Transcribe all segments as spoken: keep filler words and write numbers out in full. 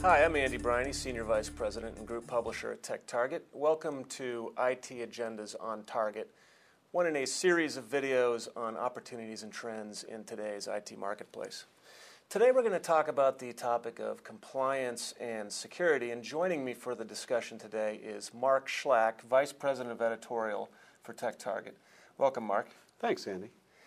Hi, I'm Andy Briney, Senior Vice President and Group Publisher at TechTarget. Welcome to I T Agendas on Target, one in a series of videos on opportunities and trends in today's I T marketplace. Today we're going to talk about the topic of compliance and security, and joining me for the discussion today is Mark Schlack, Vice President of Editorial for TechTarget. Welcome, Mark. Thanks, Andy.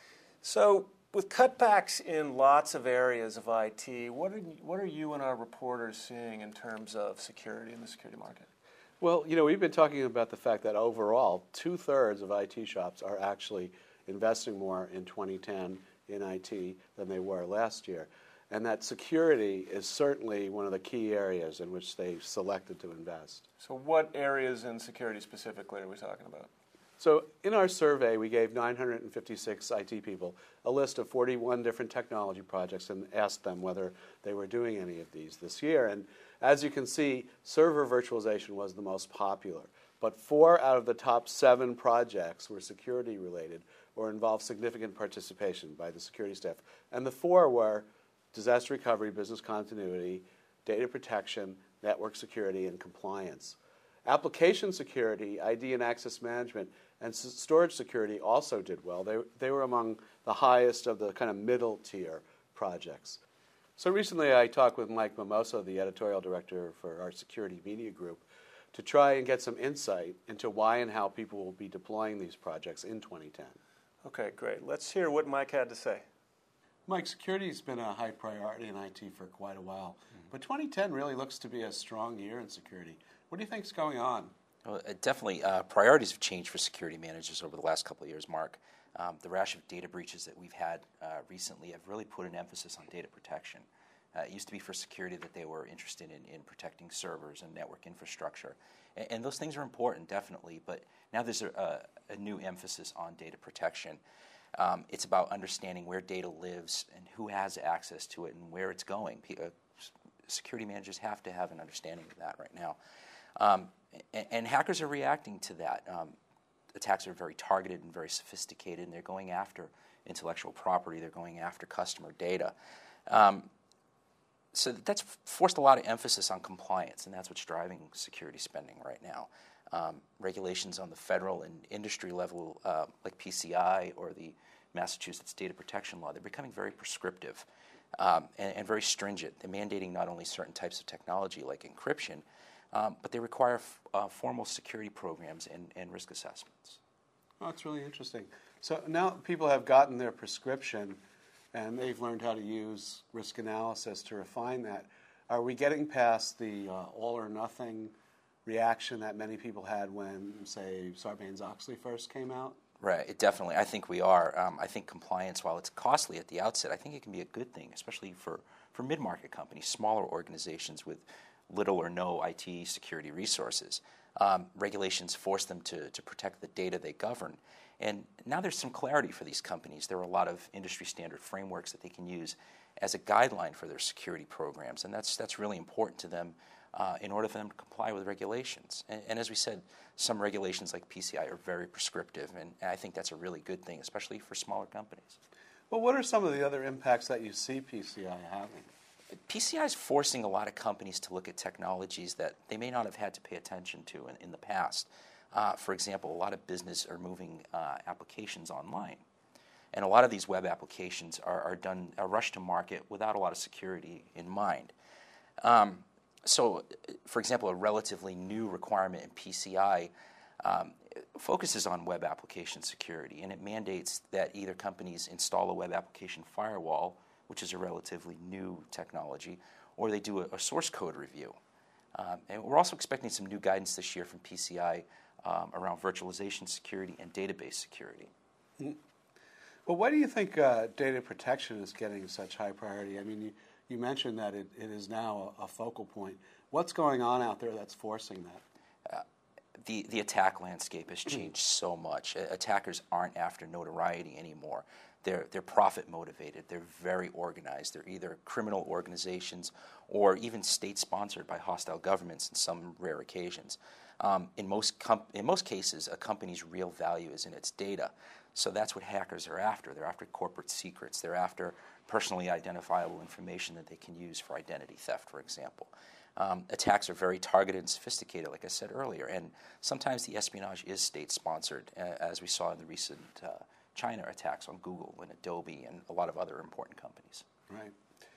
So, with cutbacks in lots of areas of I T, what are, what are you and our reporters seeing in terms of security in the security market? Well, you know, we've been talking about the fact that overall, two-thirds of I T shops are actually investing more in twenty ten in I T than they were last year. And that security is certainly one of the key areas in which they've selected to invest. So what areas in security specifically are we talking about? So in our survey, we gave nine hundred fifty-six I T people a list of forty-one different technology projects and asked them whether they were doing any of these this year. And as you can see, server virtualization was the most popular. But four out of the top seven projects were security related or involved significant participation by the security staff. And the four were disaster recovery, business continuity, data protection, network security, and compliance. Application security, I D and access management, and s- storage security also did well. They, they were among the highest of the kind of middle tier projects. So recently I talked with Mike Mimoso, the editorial director for our security media group, to try and get some insight into why and how people will be deploying these projects in twenty ten. Okay, great. Let's hear what Mike had to say. Mike, security has been a high priority in I T for quite a while, mm-hmm. but twenty ten really looks to be a strong year in security. What do you think is going on? Well, uh, definitely, uh, priorities have changed for security managers over the last couple of years, Mark. Um, the rash of data breaches that we've had uh, recently have really put an emphasis on data protection. Uh, it used to be for security that they were interested in, in protecting servers and network infrastructure. And, and those things are important, definitely, but now there's a, a, a new emphasis on data protection. Um, it's about understanding where data lives and who has access to it and where it's going. P- uh, security managers have to have an understanding of that right now. Um, and, and hackers are reacting to that. Um, attacks are very targeted and very sophisticated, and they're going after intellectual property. They're going after customer data. Um, so that's forced a lot of emphasis on compliance, and that's what's driving security spending right now. Um, regulations on the federal and industry level, uh, like P C I or the Massachusetts Data Protection Law, they're becoming very prescriptive um, and, and very stringent. They're mandating not only certain types of technology like encryption, um, but they require f- uh, formal security programs and, and risk assessments. Oh, that's really interesting. So now people have gotten their prescription and they've learned how to use risk analysis to refine that. Are we getting past the uh, all or nothing reaction that many people had when, say, Sarbanes-Oxley first came out? Right, it definitely. I think we are. Um, I think compliance, while it's costly at the outset, I think it can be a good thing, especially for, for mid-market companies, smaller organizations with little or no I T security resources. Um, regulations force them to, to protect the data they govern. And now there's some clarity for these companies. There are a lot of industry standard frameworks that they can use as a guideline for their security programs, and that's, that's really important to them Uh, in order for them to comply with regulations. And, and as we said, some regulations like P C I are very prescriptive, and, and I think that's a really good thing, especially for smaller companies. Well, what are some of the other impacts that you see P C I having? P C I is forcing a lot of companies to look at technologies that they may not have had to pay attention to in, in the past. Uh, for example, a lot of business are moving uh, applications online. And a lot of these web applications are, are done, are rushed to market without a lot of security in mind. Um, So, for example, a relatively new requirement in P C I um, focuses on web application security, and it mandates that either companies install a web application firewall, which is a relatively new technology, or they do a, a source code review. Um, and we're also expecting some new guidance this year from P C I um, around virtualization security and database security. Mm-hmm. Well, why do you think uh, data protection is getting such high priority? I mean, you, you mentioned that it, it is now a, a focal point. What's going on out there that's forcing that? Uh, the, the attack landscape has changed so much. Uh, attackers aren't after notoriety anymore. They're, they're profit motivated. They're very organized. They're either criminal organizations or even state-sponsored by hostile governments in some rare occasions. Um, in most com- in most cases, a company's real value is in its data. So that's what hackers are after. They're after corporate secrets. They're after personally identifiable information that they can use for identity theft, for example. Um, attacks are very targeted and sophisticated, like I said earlier, and sometimes the espionage is state-sponsored, uh, as we saw in the recent uh, China attacks on Google and Adobe and a lot of other important companies. Right.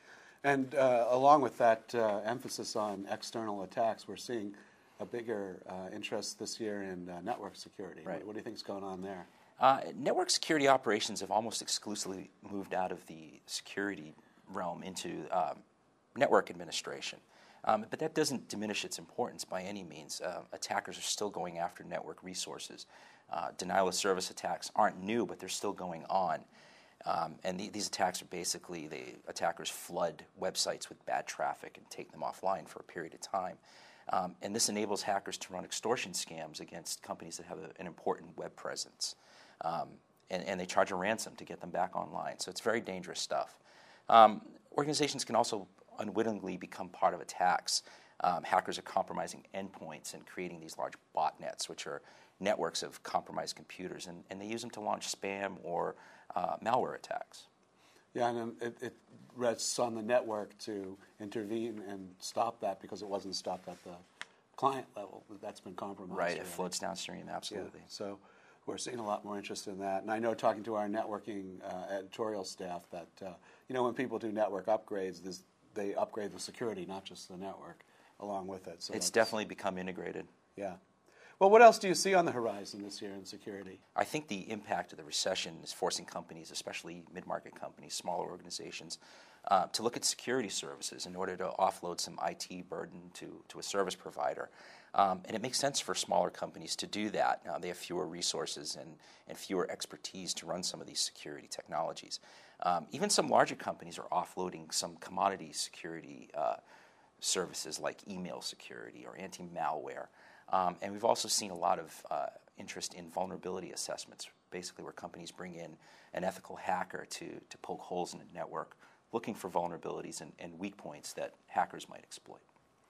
And uh, along with that uh, emphasis on external attacks, we're seeing a bigger uh, interest this year in uh, network security. Right. What, what do you think is going on there? Uh, network security operations have almost exclusively moved out of the security realm into um, network administration. Um, but that doesn't diminish its importance by any means. Uh, attackers are still going after network resources. Uh, denial of service attacks aren't new, but they're still going on. Um, and the, these attacks are basically, the attackers flood websites with bad traffic and take them offline for a period of time. Um, and this enables hackers to run extortion scams against companies that have a, an important web presence. Um, and, and they charge a ransom to get them back online. So it's very dangerous stuff. Um, organizations can also unwittingly become part of attacks. Um, hackers are compromising endpoints and creating these large botnets, which are networks of compromised computers, and, and they use them to launch spam or uh, malware attacks. Yeah, and it, it rests on the network to intervene and stop that because it wasn't stopped at the client level. That's been compromised. Right, it already. floats downstream, absolutely. Yeah, so we're seeing a lot more interest in that. And I know, talking to our networking uh, editorial staff, that uh, you know, when people do network upgrades, this, they upgrade the security, not just the network, along with it. So it's definitely become integrated. Yeah. Well, what else do you see on the horizon this year in security? I think the impact of the recession is forcing companies, especially mid-market companies, smaller organizations, uh, to look at security services in order to offload some I T burden to, to a service provider. Um, and it makes sense for smaller companies to do that. Uh, they have fewer resources and, and fewer expertise to run some of these security technologies. Um, even some larger companies are offloading some commodity security uh, services like email security or anti-malware. Um, and we've also seen a lot of uh, interest in vulnerability assessments, basically where companies bring in an ethical hacker to, to poke holes in a network, looking for vulnerabilities and, and weak points that hackers might exploit.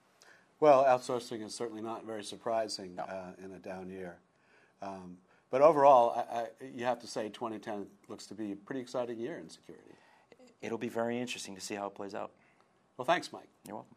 Well, outsourcing is certainly not very surprising No. uh, in a down year. Um, but overall, I, I, you have to say twenty ten looks to be a pretty exciting year in security. It'll be very interesting to see how it plays out. Well, thanks, Mike. You're welcome.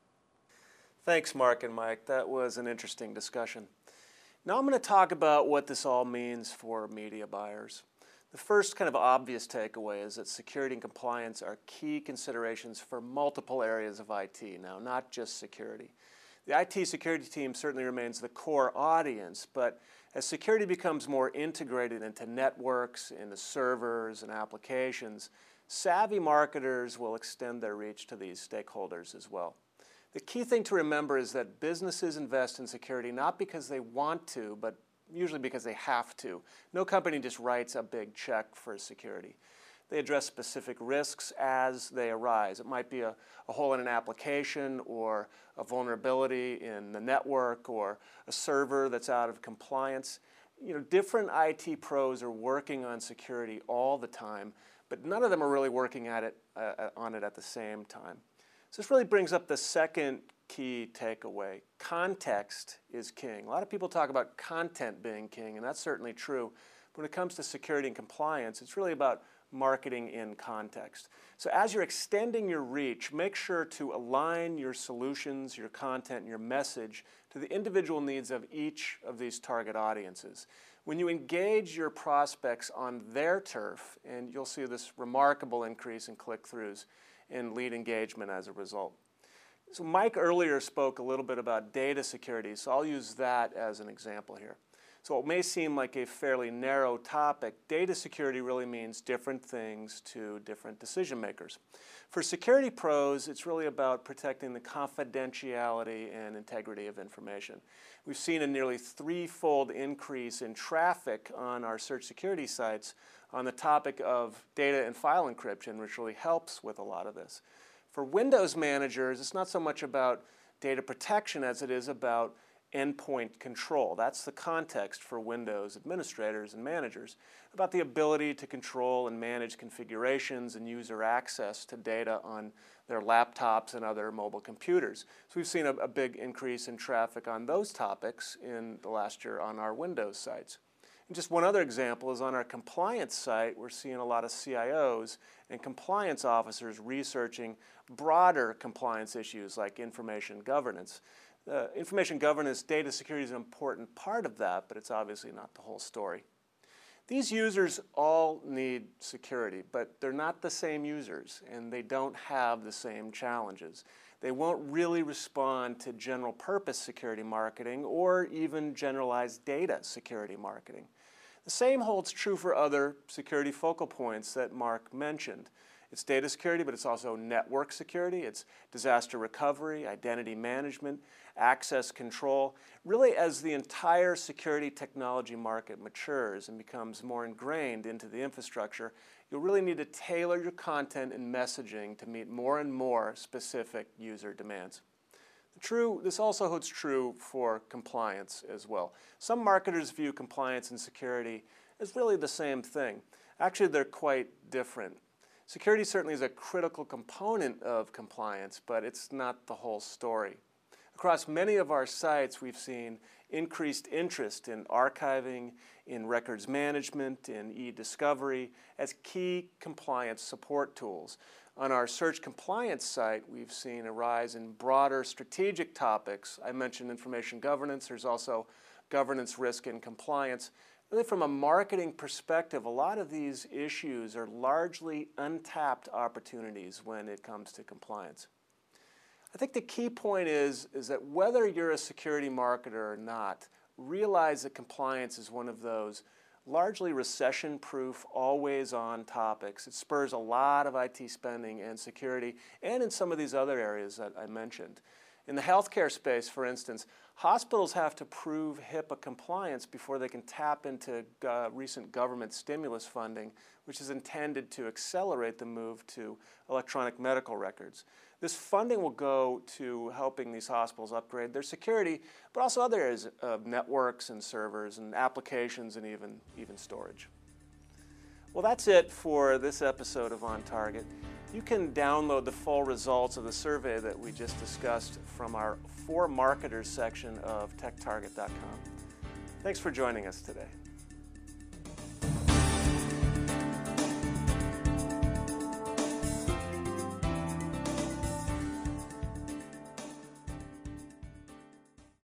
Thanks, Mark and Mike. That was an interesting discussion. Now I'm going to talk about what this all means for media buyers. The first kind of obvious takeaway is that security and compliance are key considerations for multiple areas of I T now, not just security. The I T security team certainly remains the core audience, but as security becomes more integrated into networks, into servers and applications, savvy marketers will extend their reach to these stakeholders as well. The key thing to remember is that businesses invest in security not because they want to, but usually because they have to. No company just writes a big check for security. They address specific risks as they arise. It might be a, a hole in an application, or a vulnerability in the network, or a server that's out of compliance. You know, different I T pros are working on security all the time, but none of them are really working at it, uh, on it at the same time. So this really brings up the second key takeaway. Context is king. A lot of people talk about content being king, and that's certainly true. But when it comes to security and compliance, it's really about marketing in context. So as you're extending your reach, make sure to align your solutions, your content, and your message to the individual needs of each of these target audiences. When you engage your prospects on their turf, and you'll see this remarkable increase in click-throughs and lead engagement as a result. So Mike earlier spoke a little bit about data security, so I'll use that as an example here. So it may seem like a fairly narrow topic. Data security really means different things to different decision makers. For security pros, it's really about protecting the confidentiality and integrity of information. We've seen a nearly threefold increase in traffic on our search security sites on the topic of data and file encryption, which really helps with a lot of this. For Windows managers, it's not so much about data protection as it is about endpoint control. That's the context for Windows administrators and managers, about the ability to control and manage configurations and user access to data on their laptops and other mobile computers. So we've seen a, a big increase in traffic on those topics in the last year on our Windows sites. And just one other example is on our compliance site, we're seeing a lot of C I Os and compliance officers researching broader compliance issues like information governance. Uh, information governance, data security is an important part of that, but it's obviously not the whole story. These users all need security, but they're not the same users, and they don't have the same challenges. They won't really respond to general purpose security marketing or even generalized data security marketing. The same holds true for other security focal points that Mark mentioned. It's data security, but it's also network security, it's disaster recovery, identity management, access control. Really, as the entire security technology market matures and becomes more ingrained into the infrastructure, you'll really need to tailor your content and messaging to meet more and more specific user demands. True, this also holds true for compliance as well. Some marketers view compliance and security as really the same thing. Actually, they're quite different. Security certainly is a critical component of compliance, but it's not the whole story. Across many of our sites, we've seen increased interest in archiving, in records management, in e-discovery as key compliance support tools. On our search compliance site, we've seen a rise in broader strategic topics. I mentioned information governance. There's also governance, risk, and compliance. Really, from a marketing perspective, a lot of these issues are largely untapped opportunities when it comes to compliance. I think the key point is, is that whether you're a security marketer or not, realize that compliance is one of those largely recession-proof, always-on topics. It spurs a lot of I T spending and security, and in some of these other areas that I mentioned. In the healthcare space, for instance, hospitals have to prove HIPAA compliance before they can tap into uh, recent government stimulus funding, which is intended to accelerate the move to electronic medical records. This funding will go to helping these hospitals upgrade their security, but also other areas of networks and servers and applications and even, even storage. Well, that's it for this episode of On Target. You can download the full results of the survey that we just discussed from our For Marketers section of tech target dot com. Thanks for joining us today.